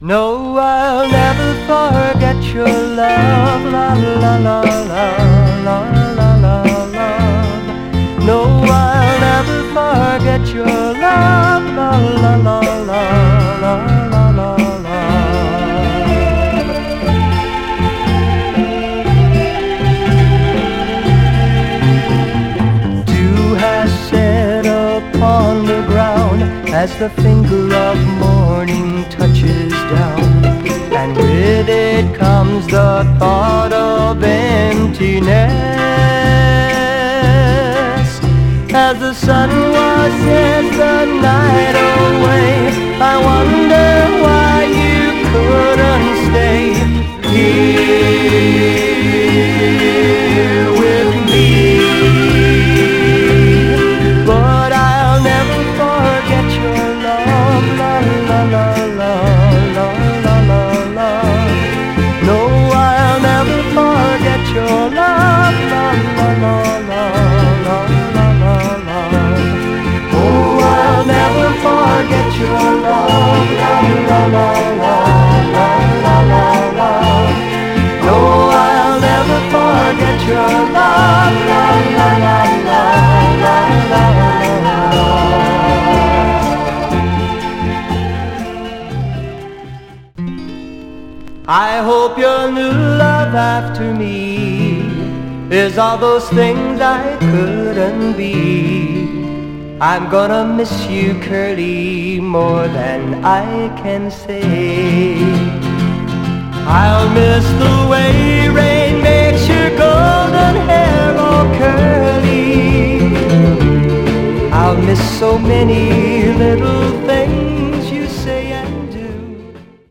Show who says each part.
Speaker 1: No, I'll never forget your love, la la la la la la la la. No, I'll never forget your love, la la la la la la la la. Dew has set upon the ground as the finger of morning touches down, and with it comes the thought of emptiness. As the sun washes the night away, I wonder why you couldn't stay here with me. But I'll never forget your love, la la la la la la la la. No, I'll never forget your love, la la la la la la la la. Oh, I'll never forget your love, la la la la la la la la. No, I'll never forget your love, la la la la la la la. I hope your new love after me is all those things I couldn't be. I'm gonna miss you, Curly, more than I can say. I'll miss the way rain makes your golden hair all curly. I'll miss so many little things